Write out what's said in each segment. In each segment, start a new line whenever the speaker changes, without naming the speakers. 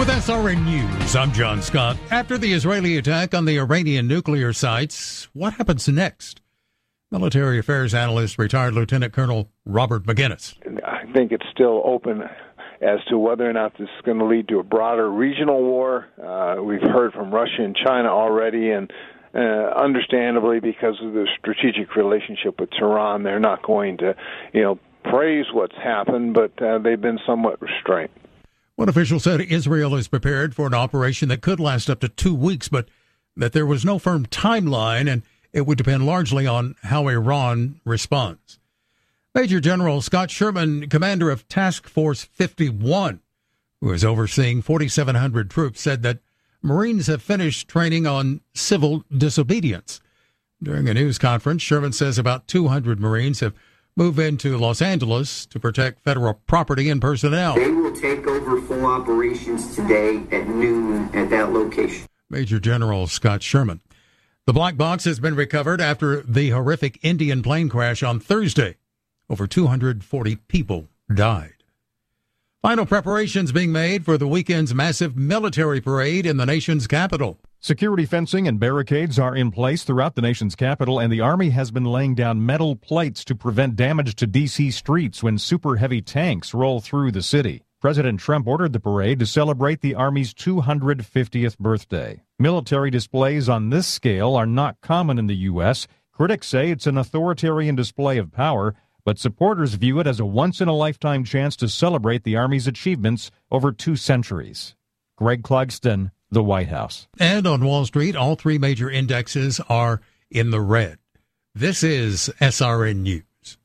With SRN News, I'm John Scott. After the Israeli attack on the Iranian nuclear sites, what happens next? Military affairs analyst, retired Lieutenant Colonel Robert McGinnis.
I think it's still open as to whether or not this is going to lead to a broader regional war. We've heard from Russia and China already, and understandably, because of the strategic relationship with Tehran, they're not going to, praise what's happened, but they've been somewhat restrained.
One official said Israel is prepared for an operation that could last up to 2 weeks, but that there was no firm timeline, and it would depend largely on how Iran responds. Major General Scott Sherman, commander of Task Force 51, who is overseeing 4,700 troops, said that Marines have finished training on civil disobedience. During a news conference, Sherman says about 200 Marines have moved into Los Angeles to protect federal property and personnel.
They will take over full operations today at noon at that location. Major
General Scott Sherman. The black box has been recovered after the horrific Indian plane crash on Thursday. Over 240 people died. Final preparations being made for the weekend's massive military parade in the nation's capital.
Security fencing and barricades are in place throughout the nation's capital, and the Army has been laying down metal plates to prevent damage to D.C. streets when super heavy tanks roll through the city. President Trump ordered the parade to celebrate the Army's 250th birthday. Military displays on this scale are not common in the U.S. Critics say it's an authoritarian display of power, but supporters view it as a once-in-a-lifetime chance to celebrate the Army's achievements over 2 centuries. Greg Clugston, the White House.
And on Wall Street, all 3 major indexes are in the red. This is SRN News.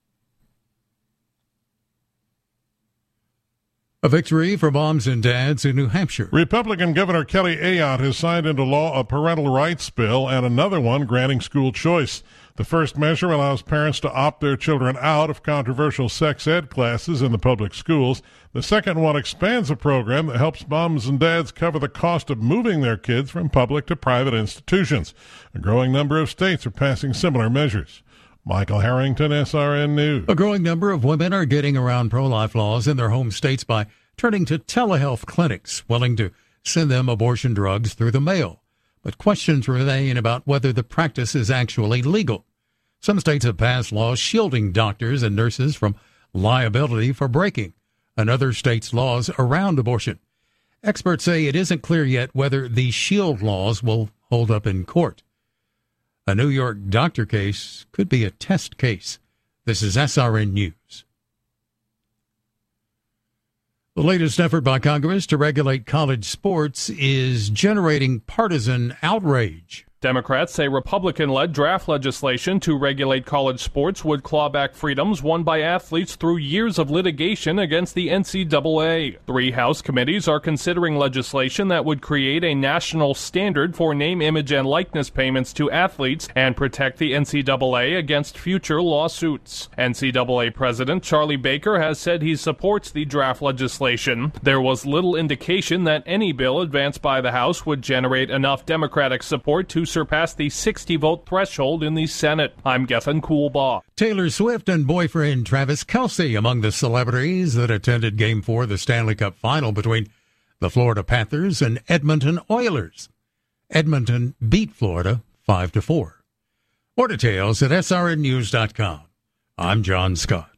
A victory for moms and dads in New Hampshire.
Republican Governor Kelly Ayotte has signed into law a parental rights bill and another one granting school choice. The first measure allows parents to opt their children out of controversial sex ed classes in the public schools. The second one expands a program that helps moms and dads cover the cost of moving their kids from public to private institutions. A growing number of states are passing similar measures. Michael Harrington, SRN News.
A growing number of women are getting around pro-life laws in their home states by turning to telehealth clinics willing to send them abortion drugs through the mail. But questions remain about whether the practice is actually legal. Some states have passed laws shielding doctors and nurses from liability for breaking another state's laws around abortion. Experts say it isn't clear yet whether these shield laws will hold up in court. A New York doctor case could be a test case. This is SRN News. The latest effort by Congress to regulate college sports is generating partisan outrage.
Democrats say Republican-led draft legislation to regulate college sports would claw back freedoms won by athletes through years of litigation against the NCAA. 3 House committees are considering legislation that would create a national standard for name, image, and likeness payments to athletes and protect the NCAA against future lawsuits. NCAA President Charlie Baker has said he supports the draft legislation. There was little indication that any bill advanced by the House would generate enough Democratic support to surpass the 60-vote threshold in the Senate. I'm Gethin Coolbaugh.
Taylor Swift and boyfriend Travis Kelce among the celebrities that attended Game 4 of the Stanley Cup Final between the Florida Panthers and Edmonton Oilers. Edmonton beat Florida 5-4. More details at srnnews.com. I'm John Scott.